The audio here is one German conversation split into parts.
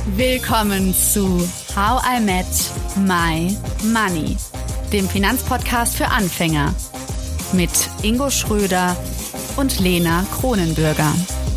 Willkommen zu How I Met My Money, dem Finanzpodcast für Anfänger mit Ingo Schröder und Lena Kronenbürger.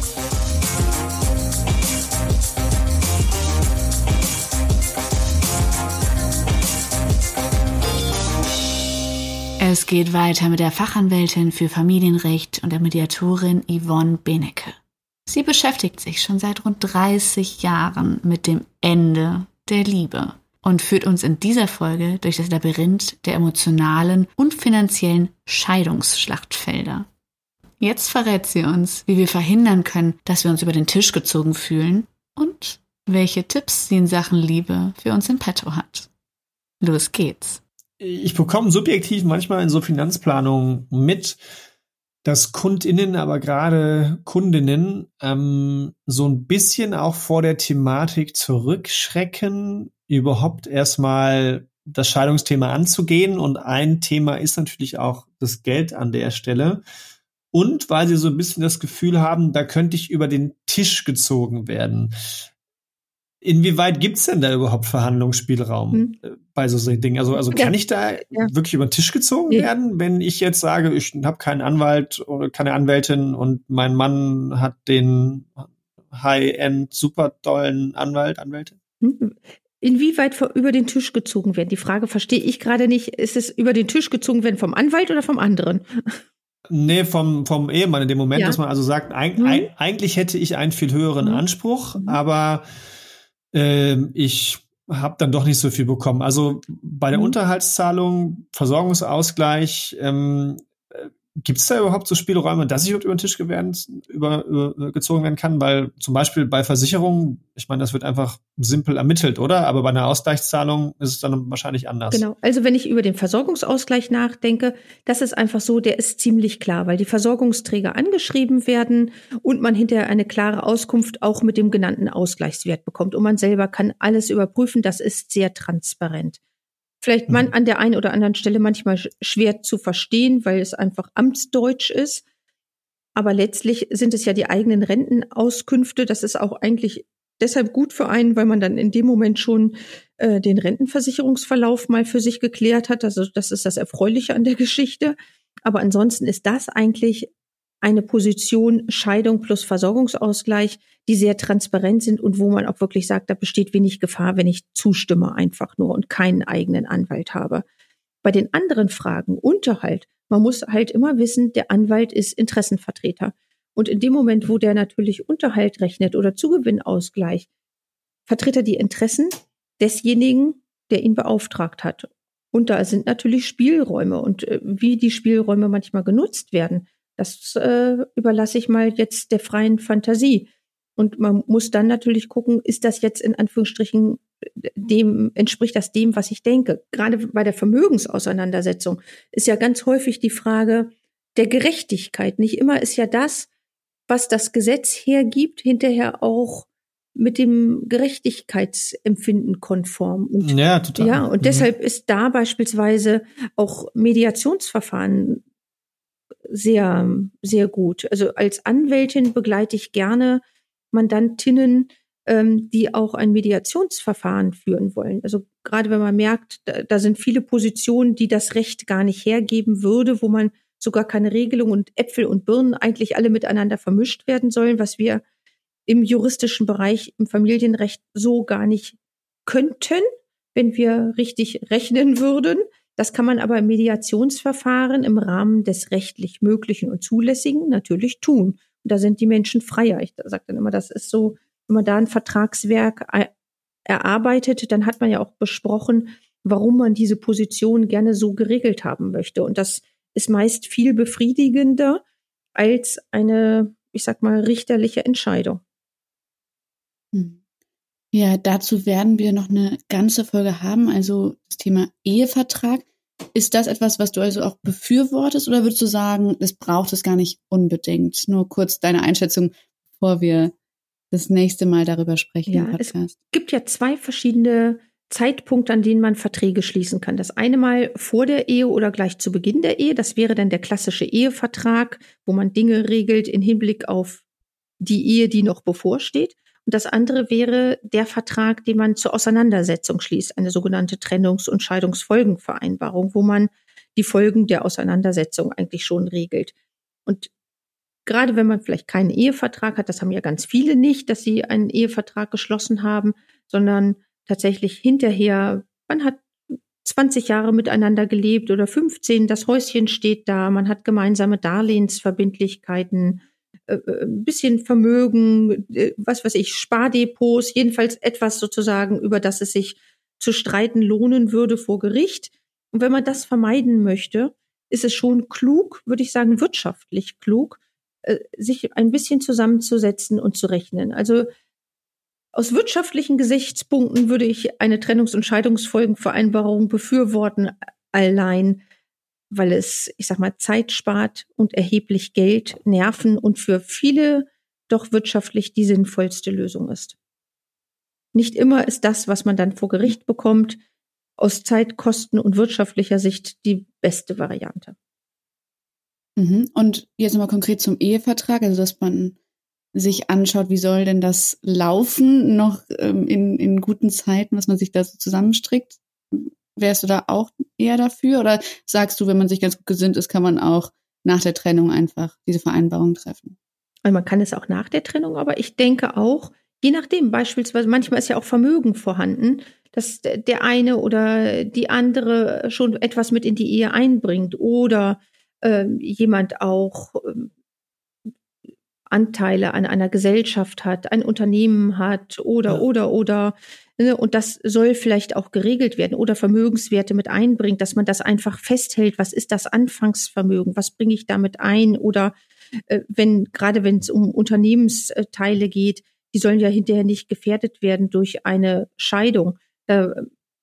Es geht weiter mit der Fachanwältin für Familienrecht und der Mediatorin Yvonne Benecke. Sie beschäftigt sich schon seit rund 30 Jahren mit dem Ende der Liebe und führt uns in dieser Folge durch das Labyrinth der emotionalen und finanziellen Scheidungsschlachtfelder. Jetzt verrät sie uns, wie wir verhindern können, dass wir uns über den Tisch gezogen fühlen und welche Tipps sie in Sachen Liebe für uns in petto hat. Los geht's. Ich bekomme subjektiv manchmal in so Finanzplanungen mit, dass KundInnen, aber gerade Kundinnen, so ein bisschen auch vor der Thematik zurückschrecken, überhaupt erstmal das Scheidungsthema anzugehen. Und ein Thema ist natürlich auch das Geld an der Stelle. Und weil sie so ein bisschen das Gefühl haben, da könnte ich über den Tisch gezogen werden. Inwieweit gibt's denn da überhaupt Verhandlungsspielraum bei so Dingen? Also kann ich da wirklich über den Tisch gezogen werden, wenn ich jetzt sage, ich habe keinen Anwalt oder keine Anwältin und mein Mann hat den High-End super tollen Anwältin? Inwieweit über den Tisch gezogen werden? Die Frage verstehe ich gerade nicht. Ist es über den Tisch gezogen werden vom Anwalt oder vom anderen? Nee, vom Ehemann in dem Moment, dass man also sagt, eigentlich hätte ich einen viel höheren Anspruch, aber ich habe dann doch nicht so viel bekommen. Also bei der Unterhaltszahlung, Versorgungsausgleich, gibt es da überhaupt so Spielräume, dass ich überhaupt über den Tisch gezogen werden kann? Weil zum Beispiel bei Versicherungen, ich meine, das wird einfach simpel ermittelt, oder? Aber bei einer Ausgleichszahlung ist es dann wahrscheinlich anders. Genau, also wenn ich über den Versorgungsausgleich nachdenke, das ist einfach so, der ist ziemlich klar, weil die Versorgungsträger angeschrieben werden und man hinterher eine klare Auskunft auch mit dem genannten Ausgleichswert bekommt. Und man selber kann alles überprüfen, das ist sehr transparent. Vielleicht an der einen oder anderen Stelle manchmal schwer zu verstehen, weil es einfach Amtsdeutsch ist. Aber letztlich sind es ja die eigenen Rentenauskünfte. Das ist auch eigentlich deshalb gut für einen, weil man dann in dem Moment schon den Rentenversicherungsverlauf mal für sich geklärt hat. Also das ist das Erfreuliche an der Geschichte. Aber ansonsten ist das eigentlich eine Position Scheidung plus Versorgungsausgleich, die sehr transparent sind und wo man auch wirklich sagt, da besteht wenig Gefahr, wenn ich zustimme einfach nur und keinen eigenen Anwalt habe. Bei den anderen Fragen, Unterhalt, man muss halt immer wissen, der Anwalt ist Interessenvertreter. Und in dem Moment, wo der natürlich Unterhalt rechnet oder Zugewinnausgleich, vertritt er die Interessen desjenigen, der ihn beauftragt hat. Und da sind natürlich Spielräume. Und wie die Spielräume manchmal genutzt werden, das überlasse ich mal jetzt der freien Fantasie. Und man muss dann natürlich gucken, ist das jetzt in Anführungsstrichen entspricht das dem, was ich denke? Gerade bei der Vermögensauseinandersetzung ist ja ganz häufig die Frage der Gerechtigkeit. Nicht immer ist ja das, was das Gesetz hergibt, hinterher auch mit dem Gerechtigkeitsempfinden konform. Und, ja, total. Ja, und deshalb ist da beispielsweise auch Mediationsverfahren sehr, sehr gut. Also als Anwältin begleite ich gerne Mandantinnen, die auch ein Mediationsverfahren führen wollen. Also gerade wenn man merkt, da sind viele Positionen, die das Recht gar nicht hergeben würde, wo man sogar keine Regelung und Äpfel und Birnen eigentlich alle miteinander vermischt werden sollen, was wir im juristischen Bereich, im Familienrecht so gar nicht könnten, wenn wir richtig rechnen würden. Das kann man aber im Mediationsverfahren im Rahmen des rechtlich Möglichen und Zulässigen natürlich tun. Und da sind die Menschen freier. Ich sage dann immer, das ist so, wenn man da ein Vertragswerk erarbeitet, dann hat man ja auch besprochen, warum man diese Position gerne so geregelt haben möchte. Und das ist meist viel befriedigender als eine, ich sag mal, richterliche Entscheidung. Ja, dazu werden wir noch eine ganze Folge haben, also das Thema Ehevertrag. Ist das etwas, was du also auch befürwortest oder würdest du sagen, das braucht es gar nicht unbedingt? Nur kurz deine Einschätzung, bevor wir das nächste Mal darüber sprechen im Podcast. Es gibt ja 2 verschiedene Zeitpunkte, an denen man Verträge schließen kann. Das eine Mal vor der Ehe oder gleich zu Beginn der Ehe. Das wäre dann der klassische Ehevertrag, wo man Dinge regelt in Hinblick auf die Ehe, die noch bevorsteht. Und das andere wäre der Vertrag, den man zur Auseinandersetzung schließt, eine sogenannte Trennungs- und Scheidungsfolgenvereinbarung, wo man die Folgen der Auseinandersetzung eigentlich schon regelt. Und gerade wenn man vielleicht keinen Ehevertrag hat, das haben ja ganz viele nicht, dass sie einen Ehevertrag geschlossen haben, sondern tatsächlich hinterher, man hat 20 Jahre miteinander gelebt oder 15, das Häuschen steht da, man hat gemeinsame Darlehensverbindlichkeiten, ein bisschen Vermögen, was weiß ich, Spardepots, jedenfalls etwas sozusagen, über das es sich zu streiten lohnen würde vor Gericht. Und wenn man das vermeiden möchte, ist es schon klug, würde ich sagen, wirtschaftlich klug, sich ein bisschen zusammenzusetzen und zu rechnen. Also aus wirtschaftlichen Gesichtspunkten würde ich eine Trennungs- und Scheidungsfolgenvereinbarung befürworten, allein weil es, ich sag mal, Zeit spart und erheblich Geld, Nerven und für viele doch wirtschaftlich die sinnvollste Lösung ist. Nicht immer ist das, was man dann vor Gericht bekommt, aus Zeit, Kosten und wirtschaftlicher Sicht die beste Variante. Und jetzt nochmal konkret zum Ehevertrag, also dass man sich anschaut, wie soll denn das laufen, noch in guten Zeiten, was man sich da so zusammenstrickt. Wärst du da auch eher dafür? Oder sagst du, wenn man sich ganz gut gesinnt ist, kann man auch nach der Trennung einfach diese Vereinbarung treffen? Also man kann es auch nach der Trennung, aber ich denke auch, je nachdem, beispielsweise, manchmal ist ja auch Vermögen vorhanden, dass der eine oder die andere schon etwas mit in die Ehe einbringt oder jemand auch Anteile an einer Gesellschaft hat, ein Unternehmen hat oder. Ne, und das soll vielleicht auch geregelt werden oder Vermögenswerte mit einbringt, dass man das einfach festhält. Was ist das Anfangsvermögen? Was bringe ich damit ein? Oder gerade wenn es um Unternehmensteile geht, die sollen ja hinterher nicht gefährdet werden durch eine Scheidung. Da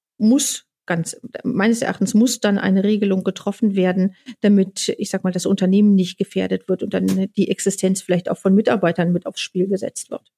meines Erachtens muss dann eine Regelung getroffen werden, damit, ich sag mal, das Unternehmen nicht gefährdet wird und dann die Existenz vielleicht auch von Mitarbeitern mit aufs Spiel gesetzt wird.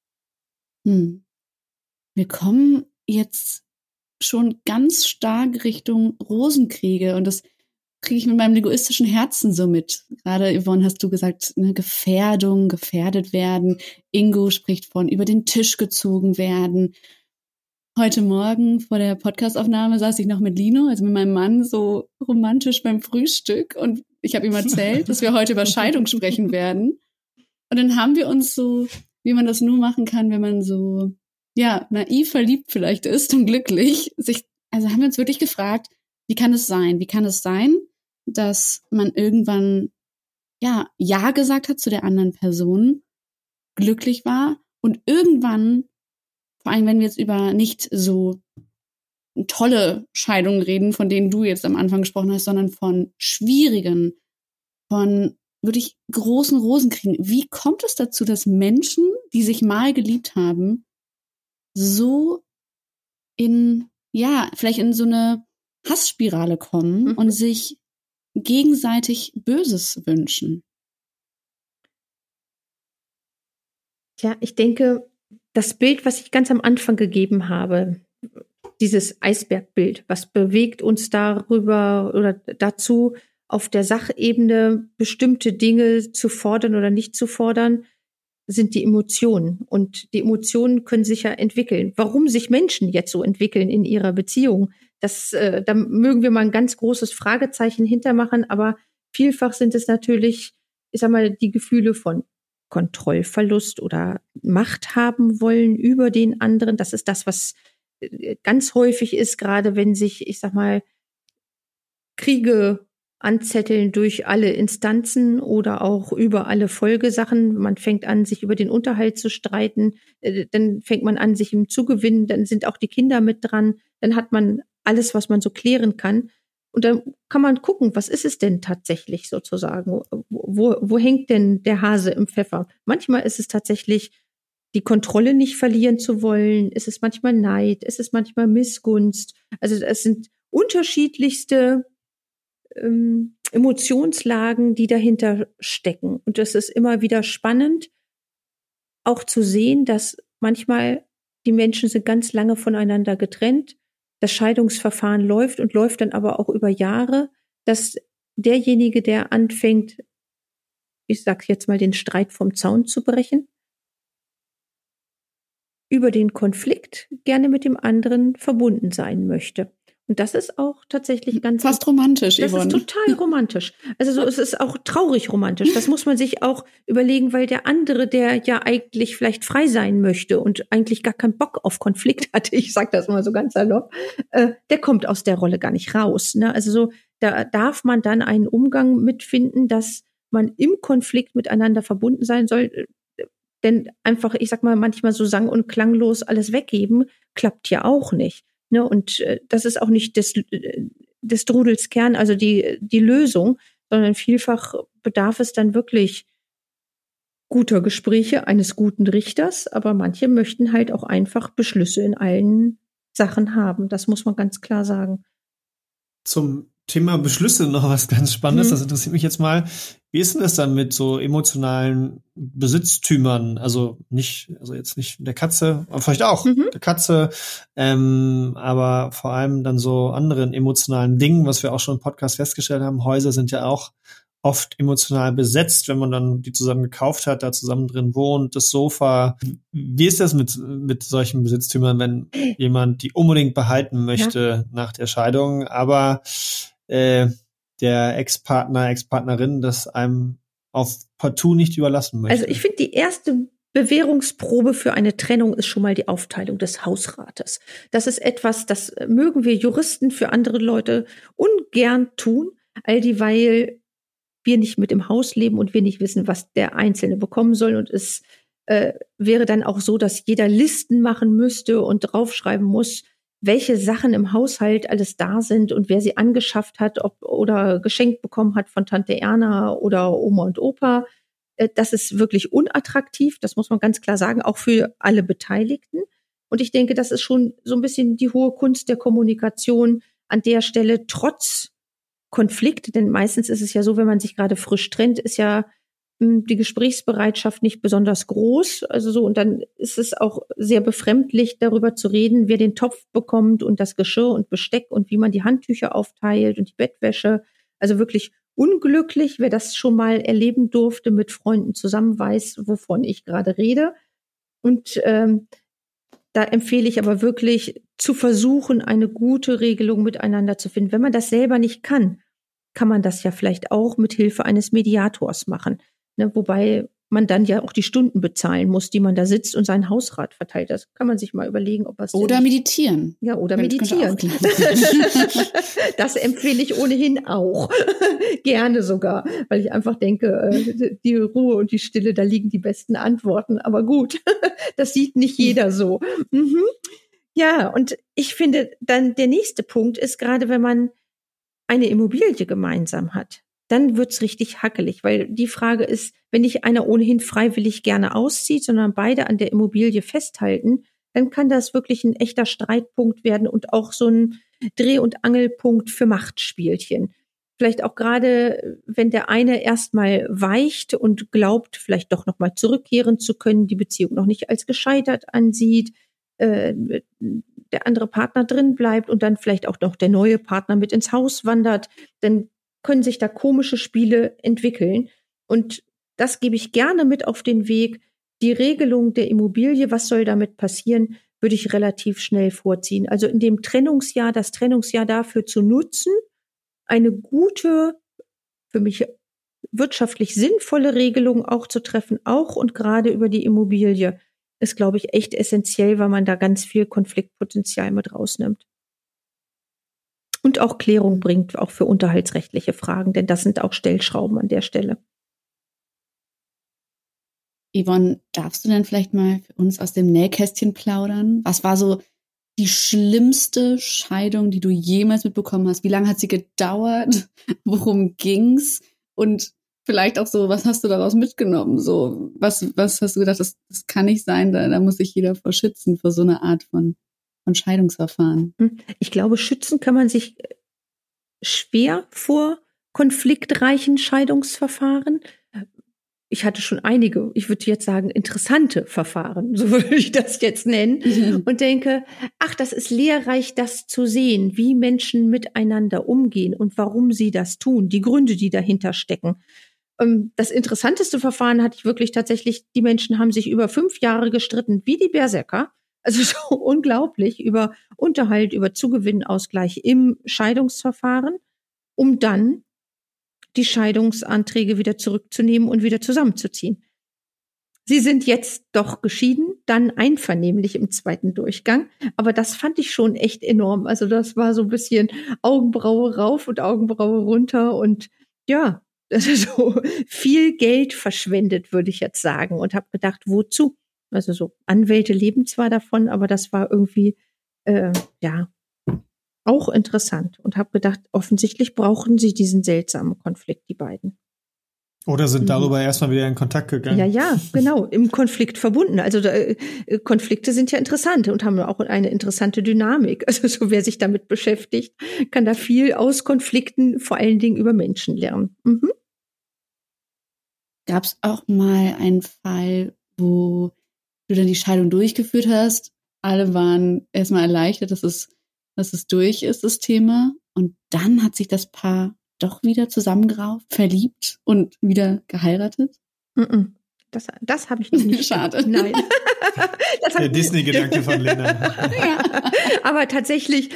Wir kommen jetzt schon ganz stark Richtung Rosenkriege und das kriege ich mit meinem egoistischen Herzen so mit. Gerade, Yvonne, hast du gesagt, eine Gefährdung, gefährdet werden. Ingo spricht von über den Tisch gezogen werden. Heute Morgen vor der Podcastaufnahme saß ich noch mit Lino, also mit meinem Mann, so romantisch beim Frühstück und ich habe ihm erzählt, dass wir heute über Scheidung sprechen werden. Und dann haben wir uns so, wie man das nur machen kann, wenn man so, ja, naiv verliebt vielleicht ist und glücklich, also haben wir uns wirklich gefragt, wie kann es sein? Wie kann es sein, dass man irgendwann, ja gesagt hat zu der anderen Person, glücklich war und irgendwann, vor allem wenn wir jetzt über nicht so tolle Scheidungen reden, von denen du jetzt am Anfang gesprochen hast, sondern von schwierigen, von wirklich großen Rosenkriegen. Wie kommt es dazu, dass Menschen, die sich mal geliebt haben, so vielleicht in so eine Hassspirale kommen und sich gegenseitig Böses wünschen? Tja, ich denke, das Bild, was ich ganz am Anfang gegeben habe, dieses Eisbergbild, was bewegt uns darüber oder dazu, auf der Sachebene bestimmte Dinge zu fordern oder nicht zu fordern, sind die Emotionen. Und die Emotionen können sich ja entwickeln. Warum sich Menschen jetzt so entwickeln in ihrer Beziehung, da mögen wir mal ein ganz großes Fragezeichen hintermachen, aber vielfach sind es natürlich, ich sag mal, die Gefühle von Kontrollverlust oder Macht haben wollen über den anderen. Das ist das, was ganz häufig ist, gerade wenn sich, ich sag mal, Kriege anzetteln durch alle Instanzen oder auch über alle Folgesachen. Man fängt an, sich über den Unterhalt zu streiten. Dann fängt man an, sich im Zugewinnen. Dann sind auch die Kinder mit dran. Dann hat man alles, was man so klären kann. Und dann kann man gucken, was ist es denn tatsächlich sozusagen? Wo hängt denn der Hase im Pfeffer? Manchmal ist es tatsächlich die Kontrolle nicht verlieren zu wollen. Es ist manchmal Neid. Es ist manchmal Missgunst. Also es sind unterschiedlichste Emotionslagen, die dahinter stecken. Und es ist immer wieder spannend, auch zu sehen, dass manchmal die Menschen sind ganz lange voneinander getrennt. Das Scheidungsverfahren läuft und läuft dann aber auch über Jahre, dass derjenige, der anfängt, ich sag jetzt mal, den Streit vom Zaun zu brechen, über den Konflikt gerne mit dem anderen verbunden sein möchte. Und das ist auch tatsächlich ganz... Fast romantisch, Yvonne. Das ist total romantisch. Also so, es ist auch traurig romantisch. Das muss man sich auch überlegen, weil der andere, der ja eigentlich vielleicht frei sein möchte und eigentlich gar keinen Bock auf Konflikt hatte, ich sag das mal so ganz salopp, der kommt aus der Rolle gar nicht raus. Ne? Also so, da darf man dann einen Umgang mitfinden, dass man im Konflikt miteinander verbunden sein soll. Denn einfach, ich sag mal, manchmal so sang- und klanglos alles weggeben, klappt ja auch nicht. Ne, und das ist auch nicht des Drudels Kern, also die Lösung, sondern vielfach bedarf es dann wirklich guter Gespräche, eines guten Richters, aber manche möchten halt auch einfach Beschlüsse in allen Sachen haben. Das muss man ganz klar sagen. Zum Thema Beschlüsse noch was ganz Spannendes, das interessiert mich jetzt mal. Wie ist denn das dann mit so emotionalen Besitztümern? Also jetzt nicht der Katze, aber vielleicht auch der Katze, aber vor allem dann so anderen emotionalen Dingen, was wir auch schon im Podcast festgestellt haben. Häuser sind ja auch oft emotional besetzt, wenn man dann die zusammen gekauft hat, da zusammen drin wohnt, das Sofa. Wie ist das mit solchen Besitztümern, wenn jemand die unbedingt behalten möchte nach der Scheidung, aber der Ex-Partner, Ex-Partnerin das einem auf partout nicht überlassen möchte? Also ich finde, die erste Bewährungsprobe für eine Trennung ist schon mal die Aufteilung des Hausrates. Das ist etwas, das mögen wir Juristen für andere Leute ungern tun, all dieweil wir nicht mit im Haus leben und wir nicht wissen, was der Einzelne bekommen soll. Und es wäre dann auch so, dass jeder Listen machen müsste und draufschreiben muss, welche Sachen im Haushalt alles da sind und wer sie angeschafft hat oder geschenkt bekommen hat von Tante Erna oder Oma und Opa. Das ist wirklich unattraktiv, das muss man ganz klar sagen, auch für alle Beteiligten. Und ich denke, das ist schon so ein bisschen die hohe Kunst der Kommunikation an der Stelle, trotz Konflikt, denn meistens ist es ja so, wenn man sich gerade frisch trennt, ist ja die Gesprächsbereitschaft nicht besonders groß. Also so, und dann ist es auch sehr befremdlich, darüber zu reden, wer den Topf bekommt und das Geschirr und Besteck und wie man die Handtücher aufteilt und die Bettwäsche. Also wirklich unglücklich. Wer das schon mal erleben durfte mit Freunden zusammen, weiß, wovon ich gerade rede. Und da empfehle ich aber wirklich zu versuchen, eine gute Regelung miteinander zu finden. Wenn man das selber nicht kann, kann man das ja vielleicht auch mit Hilfe eines Mediators machen. Ne, wobei man dann ja auch die Stunden bezahlen muss, die man da sitzt und seinen Hausrat verteilt. Das kann man sich mal überlegen, ob was. Oder meditieren. Ja, oder meditieren. Das empfehle ich ohnehin auch. Gerne sogar, weil ich einfach denke, die Ruhe und die Stille, da liegen die besten Antworten. Aber gut, das sieht nicht jeder so. Ja, und ich finde dann der nächste Punkt ist, gerade wenn man eine Immobilie gemeinsam hat, dann wird's richtig hackelig, weil die Frage ist, wenn nicht einer ohnehin freiwillig gerne auszieht, sondern beide an der Immobilie festhalten, dann kann das wirklich ein echter Streitpunkt werden und auch so ein Dreh- und Angelpunkt für Machtspielchen. Vielleicht auch gerade, wenn der eine erstmal weicht und glaubt, vielleicht doch nochmal zurückkehren zu können, die Beziehung noch nicht als gescheitert ansieht, der andere Partner drin bleibt und dann vielleicht auch noch der neue Partner mit ins Haus wandert, dann können sich da komische Spiele entwickeln. Und das gebe ich gerne mit auf den Weg. Die Regelung der Immobilie, was soll damit passieren, würde ich relativ schnell vorziehen. Also in dem Trennungsjahr, das Trennungsjahr dafür zu nutzen, eine gute, für mich wirtschaftlich sinnvolle Regelung auch zu treffen, auch und gerade über die Immobilie, ist, glaube ich, echt essentiell, weil man da ganz viel Konfliktpotenzial mit rausnimmt. Und auch Klärung bringt, auch für unterhaltsrechtliche Fragen, denn das sind auch Stellschrauben an der Stelle. Yvonne, darfst du denn vielleicht mal für uns aus dem Nähkästchen plaudern? Was war so die schlimmste Scheidung, die du jemals mitbekommen hast? Wie lange hat sie gedauert? Worum ging's? Und vielleicht auch so, was hast du daraus mitgenommen? So, was hast du gedacht, das kann nicht sein, da muss sich jeder vor schützen, vor so einer Art von Scheidungsverfahren? Ich glaube, schützen kann man sich schwer vor konfliktreichen Scheidungsverfahren. Ich hatte schon einige, ich würde jetzt sagen, interessante Verfahren, so würde ich das jetzt nennen, und denke, ach, das ist lehrreich, das zu sehen, wie Menschen miteinander umgehen und warum sie das tun, die Gründe, die dahinter stecken. Das interessanteste Verfahren hatte ich wirklich tatsächlich, die Menschen haben sich über 5 Jahre gestritten, wie die Berserker, Also so unglaublich, über Unterhalt, über Zugewinnausgleich im Scheidungsverfahren, um dann die Scheidungsanträge wieder zurückzunehmen und wieder zusammenzuziehen. Sie sind jetzt doch geschieden, dann einvernehmlich im zweiten Durchgang. Aber das fand ich schon echt enorm. Also das war so ein bisschen Augenbraue rauf und Augenbraue runter und ja, das ist so viel Geld verschwendet, würde ich jetzt sagen. Und habe gedacht, wozu? Also so Anwälte leben zwar davon, aber das war irgendwie ja auch interessant. Und habe gedacht, offensichtlich brauchen sie diesen seltsamen Konflikt, die beiden. Oder sind darüber erstmal wieder in Kontakt gegangen? Ja, genau, im Konflikt verbunden. Also Konflikte sind ja interessant und haben auch eine interessante Dynamik. Also so wer sich damit beschäftigt, kann da viel aus Konflikten, vor allen Dingen über Menschen lernen. Mhm. Gab es auch mal einen Fall, wo du dann die Scheidung durchgeführt hast? Alle waren erstmal erleichtert, dass es durch ist, das Thema. Und dann hat sich das Paar doch wieder zusammengerauft, verliebt und wieder geheiratet? Das habe ich noch nicht. Schade. Nein. Der Disney-Gedanke von Lena. Ja. Aber tatsächlich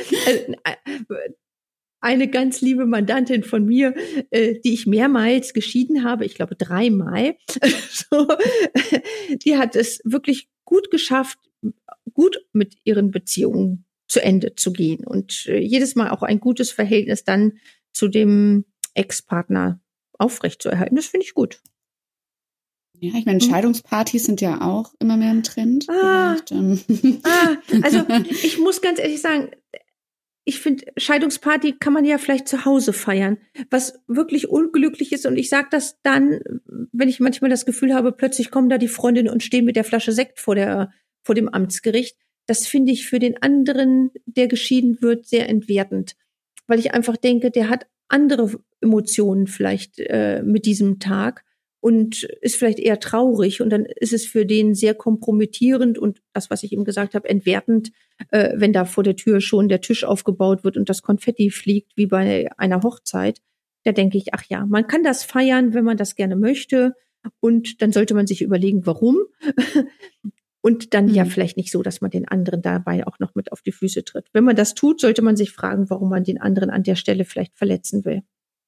eine ganz liebe Mandantin von mir, die ich mehrmals geschieden habe, ich glaube 3-mal, so, die hat es wirklich gut geschafft, gut mit ihren Beziehungen zu Ende zu gehen und jedes Mal auch ein gutes Verhältnis dann zu dem Ex-Partner aufrechtzuerhalten. Das finde ich gut. Ja, ich meine, Scheidungspartys sind ja auch immer mehr im Trend. Also ich muss ganz ehrlich sagen, ich finde, Scheidungsparty kann man ja vielleicht zu Hause feiern, was wirklich unglücklich ist. Und ich sage das dann, wenn ich manchmal das Gefühl habe, plötzlich kommen da die Freundinnen und stehen mit der Flasche Sekt vor dem Amtsgericht. Das finde ich für den anderen, der geschieden wird, sehr entwertend. Weil ich einfach denke, der hat andere Emotionen vielleicht mit diesem Tag und ist vielleicht eher traurig. Und dann ist es für den sehr kompromittierend und das, was ich ihm gesagt habe, entwertend, wenn da vor der Tür schon der Tisch aufgebaut wird und das Konfetti fliegt wie bei einer Hochzeit. Da denke ich, ach ja, man kann das feiern, wenn man das gerne möchte. Und dann sollte man sich überlegen, warum. Und dann ja vielleicht nicht so, dass man den anderen dabei auch noch mit auf die Füße tritt. Wenn man das tut, sollte man sich fragen, warum man den anderen an der Stelle vielleicht verletzen will.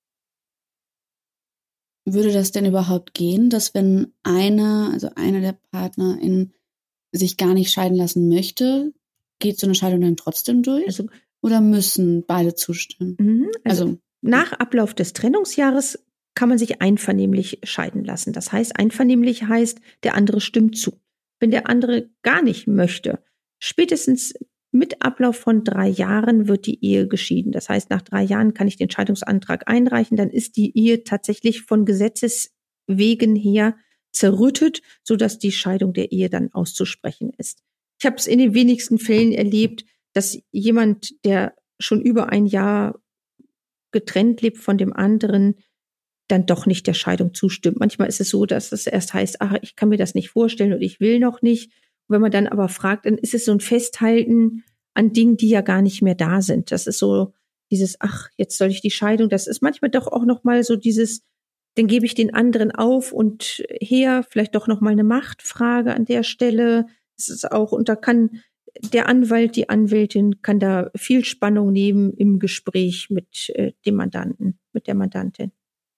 Würde das denn überhaupt gehen, dass wenn einer der PartnerInnen sich gar nicht scheiden lassen möchte, geht so eine Scheidung dann trotzdem durch? Oder müssen beide zustimmen? Also nach Ablauf des Trennungsjahres kann man sich einvernehmlich scheiden lassen. Das heißt, einvernehmlich heißt, der andere stimmt zu. Wenn der andere gar nicht möchte, spätestens mit Ablauf von 3 Jahren wird die Ehe geschieden. Das heißt, nach 3 Jahren kann ich den Scheidungsantrag einreichen, dann ist die Ehe tatsächlich von Gesetzeswegen her zerrüttet, sodass die Scheidung der Ehe dann auszusprechen ist. Ich habe es in den wenigsten Fällen erlebt, dass jemand, der schon über 1 Jahr getrennt lebt von dem anderen, dann doch nicht der Scheidung zustimmt. Manchmal ist es so, dass es erst heißt, ach, ich kann mir das nicht vorstellen und ich will noch nicht. Und wenn man dann aber fragt, dann ist es so ein Festhalten an Dingen, die ja gar nicht mehr da sind. Das ist so dieses, ach, jetzt soll ich die Scheidung. Das ist manchmal doch auch noch mal so dieses, dann gebe ich den anderen auf und her, vielleicht doch noch mal eine Machtfrage an der Stelle. Das ist auch, und da kann der Anwalt, die Anwältin kann da viel Spannung nehmen im Gespräch mit dem Mandanten, mit der Mandantin.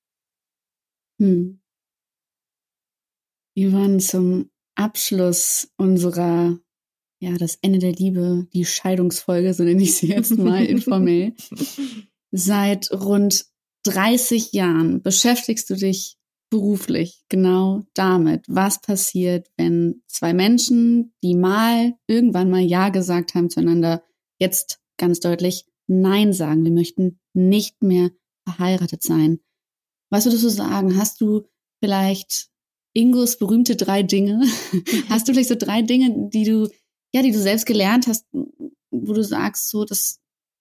Wir waren zum Abschluss unserer, das Ende der Liebe, die Scheidungsfolge, so nenne ich sie jetzt mal informell. Seit rund 30 Jahren beschäftigst du dich beruflich genau damit, was passiert, wenn 2 Menschen, die irgendwann mal Ja gesagt haben zueinander, jetzt ganz deutlich Nein sagen. Wir möchten nicht mehr verheiratet sein. Was würdest du sagen? Hast du vielleicht Ingos berühmte 3 Dinge? Hast du vielleicht so 3 Dinge, die du selbst gelernt hast, wo du sagst, so, das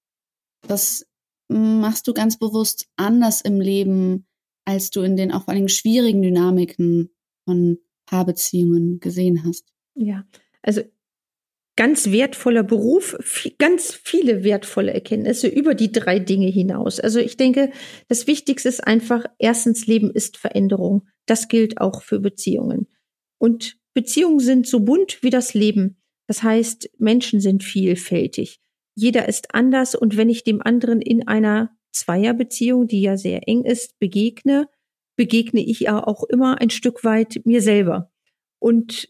machst du ganz bewusst anders im Leben, als du in den auch vor allem schwierigen Dynamiken von Paarbeziehungen gesehen hast? Ja, also ganz wertvoller Beruf, ganz viele wertvolle Erkenntnisse über die 3 Dinge hinaus. Also ich denke, das Wichtigste ist einfach, erstens, Leben ist Veränderung. Das gilt auch für Beziehungen. Und Beziehungen sind so bunt wie das Leben. Das heißt, Menschen sind vielfältig. Jeder ist anders und wenn ich dem anderen in einer Zweierbeziehung, die ja sehr eng ist, begegne ich ja auch immer ein Stück weit mir selber. Und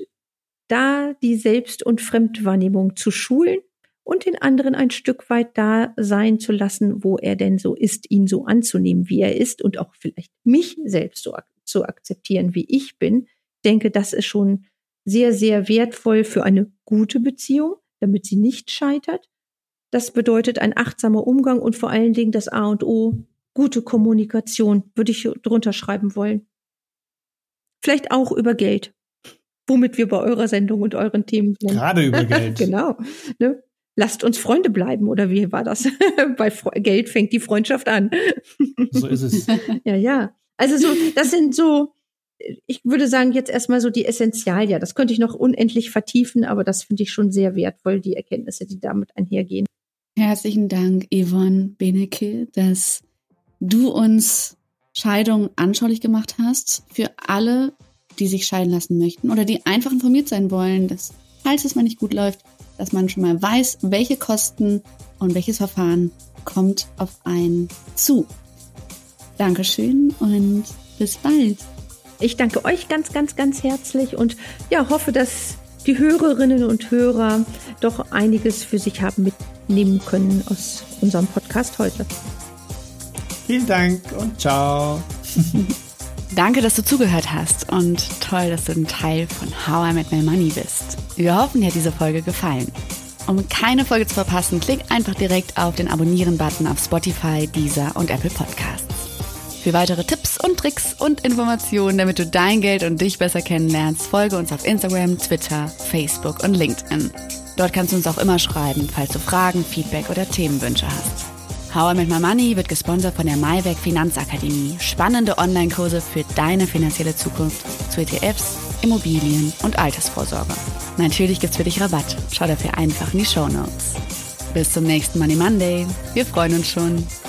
da die Selbst- und Fremdwahrnehmung zu schulen und den anderen ein Stück weit da sein zu lassen, wo er denn so ist, ihn so anzunehmen, wie er ist und auch vielleicht mich selbst so zu akzeptieren, wie ich bin, denke, das ist schon sehr, sehr wertvoll für eine gute Beziehung, damit sie nicht scheitert. Das bedeutet ein achtsamer Umgang und vor allen Dingen das A und O, gute Kommunikation, würde ich drunter schreiben wollen. Vielleicht auch über Geld, womit wir bei eurer Sendung und euren Themen sind. Gerade über Geld. Genau. Ne? Lasst uns Freunde bleiben, oder wie war das? Bei Geld fängt die Freundschaft an. So ist es. Ja. Also so, das sind so, ich würde sagen, jetzt erstmal so die Essentialien. Das könnte ich noch unendlich vertiefen, aber das finde ich schon sehr wertvoll, die Erkenntnisse, die damit einhergehen. Herzlichen Dank, Yvonne Benecke, dass du uns Scheidung anschaulich gemacht hast für alle, die sich scheiden lassen möchten oder die einfach informiert sein wollen, dass, falls es mal nicht gut läuft, dass man schon mal weiß, welche Kosten und welches Verfahren kommt auf einen zu. Dankeschön und bis bald. Ich danke euch ganz, ganz, ganz herzlich und ja, hoffe, dass die Hörerinnen und Hörer doch einiges für sich haben mitnehmen können aus unserem Podcast heute. Vielen Dank und ciao. Danke, dass du zugehört hast und toll, dass du ein Teil von How I Met My Money bist. Wir hoffen, dir hat diese Folge gefallen. Um keine Folge zu verpassen, klick einfach direkt auf den Abonnieren-Button auf Spotify, Deezer und Apple Podcasts. Für weitere Tipps und Tricks und Informationen, damit du dein Geld und dich besser kennenlernst, folge uns auf Instagram, Twitter, Facebook und LinkedIn. Dort kannst du uns auch immer schreiben, falls du Fragen, Feedback oder Themenwünsche hast. How I Met My Money wird gesponsert von der Maiweg Finanzakademie. Spannende Online-Kurse für deine finanzielle Zukunft zu ETFs, Immobilien und Altersvorsorge. Natürlich gibt's für dich Rabatt. Schau dafür einfach in die Shownotes. Bis zum nächsten Money Monday. Wir freuen uns schon.